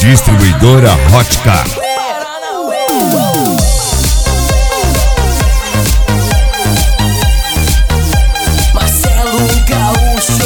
Distribuidora Hotcar. Marcelo Gaúcho.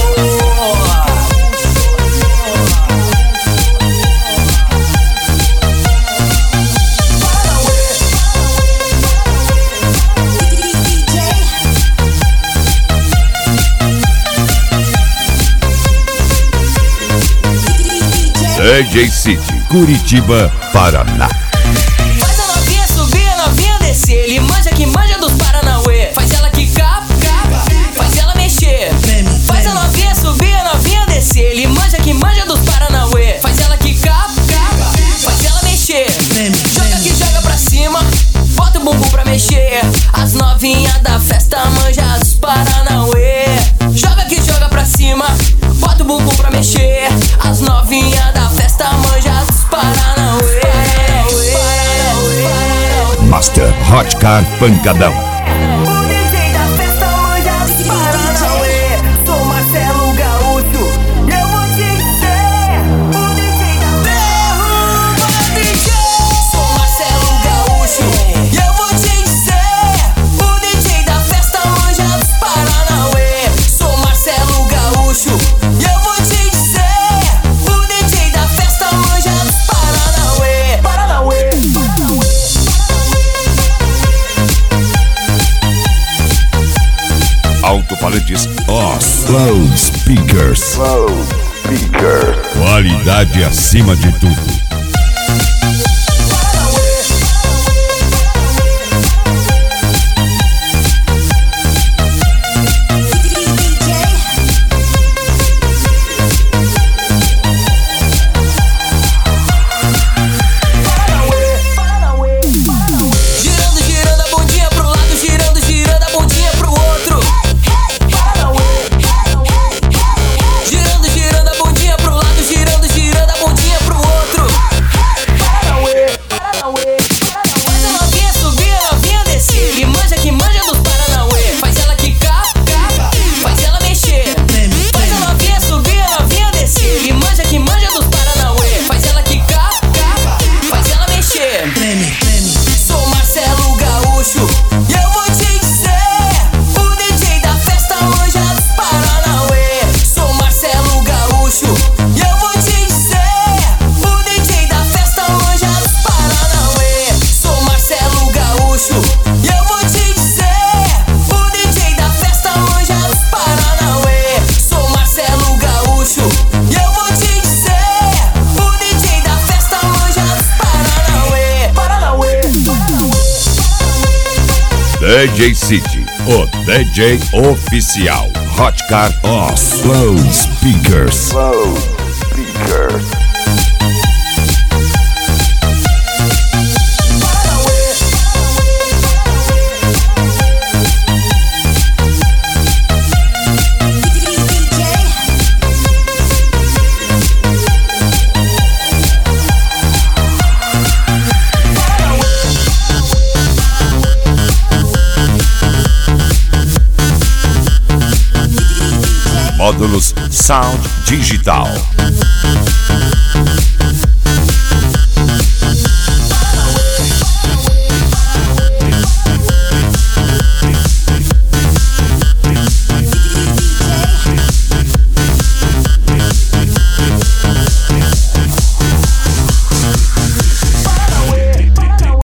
DJ City, Curitiba, Paraná. Faz a novinha subir, a novinha descer. Ele manja que manja dos Paranauê. Faz ela quicar, faz ela mexer. Faz a novinha subir, a novinha descer. Ele manja que manja dos Paranauê. Faz ela quicar, faz ela mexer. Joga que joga pra cima, bota o bumbum pra mexer. As novinhas da festa manja dos Paranauê. Joga que joga pra cima, bota o bumbum pra mexer. As novinhas da festa manja dos Paranauê. Master Hotcar Pancadão. O DJ da festa manja dos Paranauê. Sou Marcelo Gaúcho. Eu vou te dizer, o DJ da derruba DJ. Sou Marcelo Gaúcho. Eu vou te dizer, o DJ da festa manja dos Paranauê. Sou Marcelo Gaúcho. Eu vou te dizer, o DJ da festa manja dos Paranauê. Paranauê. Alto-falantes Slow Speakers. Qualidade acima de tudo. Girando, girando a bundinha pro lado, girando, girando a bundinha pro outro. Girando, girando a bundinha pro lado, girando, girando a bundinha pro outro. Faz a novinha subir, a novinha descer. Ele manja que manja dos Paranauê. Faz ela quicar, faz ela mexer. Faz a novinha subir, a novinha descer. Ele manja que manja dos Paranauê. Faz ela quicar, faz ela mexer. Sou Marcelo Gaúcho e eu vou te dizer, o DJ da festa manja dos Paranauê. Sou Marcelo Gaúcho e eu vou te dizer, o DJ da festa manja dos Paranauê. Sou Marcelo Gaúcho e eu vou te dizer, o DJ da festa manja dos Paranauê. Sou Marcelo Gaúcho e eu vou te dizer, o DJ da festa manja dos Paranauê. DJ City, o DJ oficial. Hotcar Slow Speakers. Módulos Sound Digital.